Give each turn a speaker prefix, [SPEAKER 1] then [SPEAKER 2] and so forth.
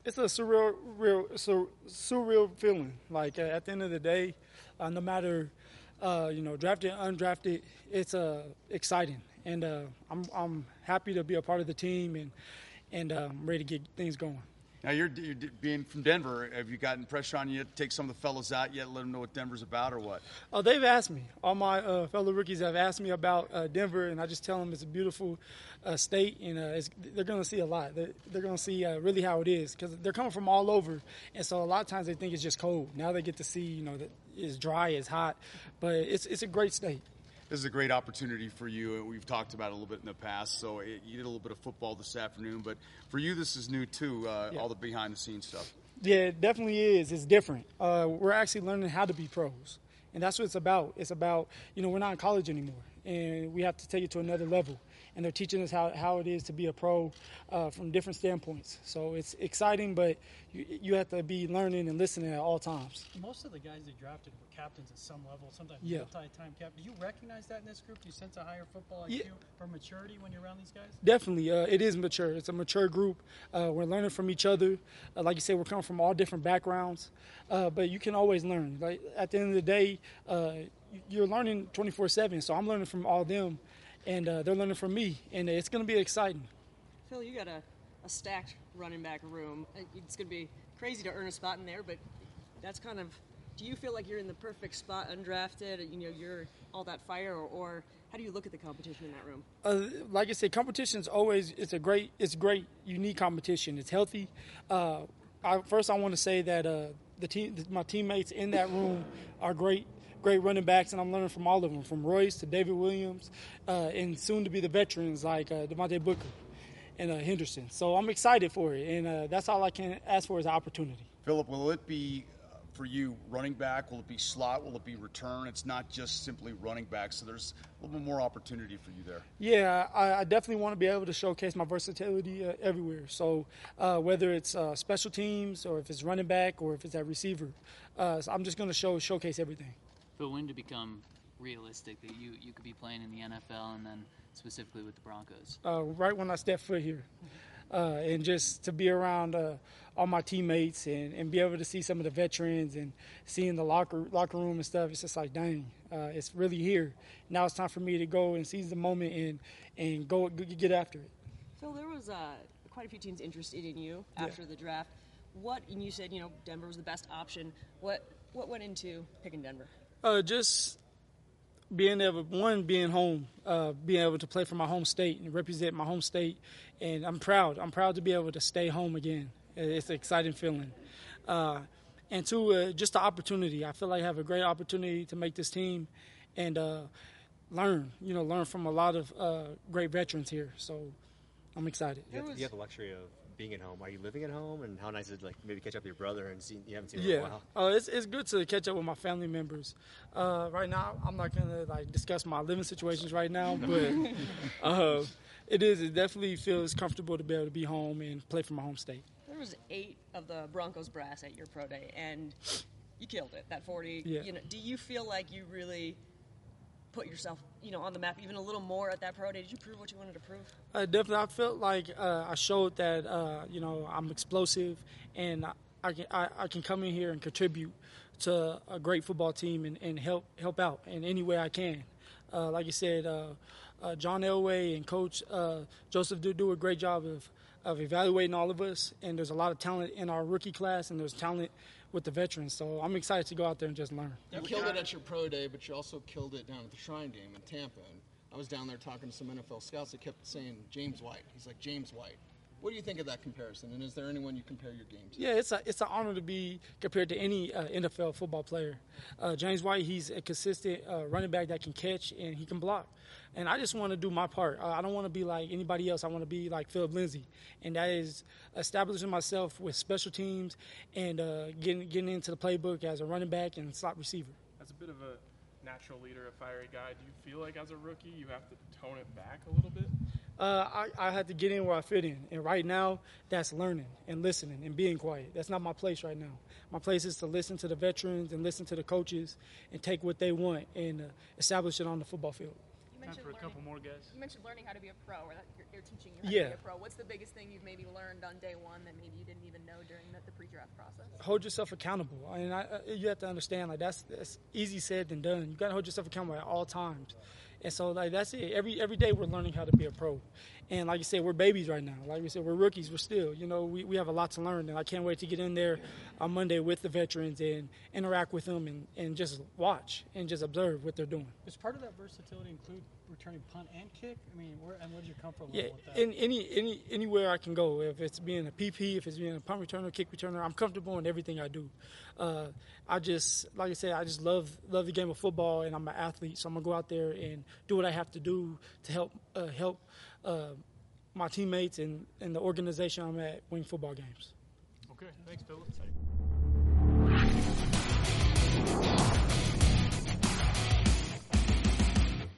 [SPEAKER 1] it's a surreal feeling. Like at the end of the day, no matter drafted, undrafted, it's exciting, and I'm happy to be a part of the team and ready to get things going.
[SPEAKER 2] Now, you're being from Denver. Have you gotten pressure on you to take some of the fellows out yet, let them know what Denver's about or what?
[SPEAKER 1] Oh, they've asked me. All my fellow rookies have asked me about Denver, and I just tell them it's a beautiful state, and they're going to see a lot. They're going to see really how it is because they're coming from all over, and so a lot of times they think it's just cold. Now they get to see, that it's dry, it's hot, but it's a great state.
[SPEAKER 2] This is a great opportunity for you. We've talked about it a little bit in the past, so you did a little bit of football this afternoon. But for you, this is new, too, all the behind-the-scenes stuff.
[SPEAKER 1] Yeah, it definitely is. It's different. We're actually learning how to be pros, and that's what it's about. It's about, we're not in college anymore, and we have to take it to another level. And they're teaching us how it is to be a pro from different standpoints. So it's exciting, but you have to be learning and listening at all times.
[SPEAKER 3] Most of the guys they drafted were captains at some level, sometimes multi-time captain. Do you recognize that in this group? Do you sense a higher football IQ or maturity when you're around these guys?
[SPEAKER 1] Definitely. It is mature. It's a mature group. We're learning from each other. Like you said, we're coming from all different backgrounds. But you can always learn. Like, at the end of the day, you're learning 24/7. So I'm learning from all of them. And they're learning from me, and it's going to be exciting.
[SPEAKER 4] Phil, you got a stacked running back room. It's going to be crazy to earn a spot in there, but that's kind of – do you feel like you're in the perfect spot, undrafted, you're all that fire, or how do you look at the competition in that room?
[SPEAKER 1] Like I said, competition is always – it's great, unique competition. It's healthy. First, I want to say that my teammates in that room are great running backs, and I'm learning from all of them, from Royce to David Williams, and soon to be the veterans like Devontae Booker and Henderson. So I'm excited for it, and that's all I can ask for is an opportunity.
[SPEAKER 2] Philip, will it be, for you, running back? Will it be slot? Will it be return? It's not just simply running back, so there's a little bit more opportunity for you there.
[SPEAKER 1] Yeah, I definitely want to be able to showcase my versatility everywhere. So whether it's special teams or if it's running back or if it's at receiver, so I'm just going to showcase everything.
[SPEAKER 5] But when to become realistic that you could be playing in the NFL and then specifically with the Broncos?
[SPEAKER 1] Right when I step foot here. And just to be around all my teammates and be able to see some of the veterans and seeing the locker room and stuff, it's just like, dang, it's really here. Now it's time for me to go and seize the moment and go get after it.
[SPEAKER 4] Phil, there was quite a few teams interested in you after the draft. And you said, Denver was the best option. What went into picking Denver?
[SPEAKER 1] Just being home, being able to play for my home state and represent my home state, and I'm proud. I'm proud to be able to stay home again. It's an exciting feeling. And two, just the opportunity. I feel like I have a great opportunity to make this team and learn from a lot of great veterans here. So I'm excited.
[SPEAKER 6] You have the luxury of being at home. Are you living at home? And how nice is it, maybe catch up with your brother and you haven't seen him in a while?
[SPEAKER 1] It's good to catch up with my family members. Right now, I'm not going to discuss my living situations right now, but it definitely feels comfortable to be able to be home and play for my home state.
[SPEAKER 4] There was 8 of the Broncos brass at your pro day, and you killed it, that 40.
[SPEAKER 1] Yeah.
[SPEAKER 4] Do you feel like you really put yourself, on the map even a little more at that pro day? Did you prove what you wanted to prove?
[SPEAKER 1] Definitely. I felt like I showed that, I'm explosive and I can come in here and contribute to a great football team and help out in any way I can. Like you said, John Elway and Coach Joseph do a great job of evaluating all of us, and there's a lot of talent in our rookie class, and there's talent with the veterans. So I'm excited to go out there and just learn.
[SPEAKER 7] You killed it at your pro day, but you also killed it down at the Shrine Game in Tampa. And I was down there talking to some NFL scouts that kept saying James White. He's like, James White. What do you think of that comparison? And is there anyone you compare your game to?
[SPEAKER 1] Yeah, it's an honor to be compared to any NFL football player. James White, he's a consistent running back that can catch and he can block. And I just want to do my part. I don't want to be like anybody else. I want to be like Philip Lindsay. And that is establishing myself with special teams and getting into the playbook as a running back and slot receiver.
[SPEAKER 8] As a bit of a natural leader, a fiery guy, do you feel like as a rookie you have to tone it back a little bit?
[SPEAKER 1] I had to get in where I fit in. And right now, that's learning and listening and being quiet. That's not my place right now. My place is to listen to the veterans and listen to the coaches and take what they want and establish it on the football field.
[SPEAKER 8] Time for a couple more guys.
[SPEAKER 9] You mentioned learning how to be a pro, or that you're teaching you how to be a pro. What's the biggest thing you've maybe learned on day one that maybe you didn't even know during draft process?
[SPEAKER 1] Hold yourself accountable. I mean, you have to understand, like, that's easy said than done. You got to hold yourself accountable at all times. And so, like, that's it. Every day we're learning how to be a pro. And like you said, we're babies right now. Like we said, we're rookies. We're still, we have a lot to learn. And I can't wait to get in there on Monday with the veterans and interact with them and just watch and just observe what they're doing.
[SPEAKER 3] Does part of that versatility include returning punt and kick? I mean, where's your comfort level with that?
[SPEAKER 1] Anywhere I can go. If it's being a PP, if it's being a punt returner, kick returner, I'm comfortable in everything I do. I just love the game of football, and I'm an athlete, so I'm gonna go out there and do what I have to do to help my teammates and the organization I'm at win football games.
[SPEAKER 8] Okay, thanks, Philip.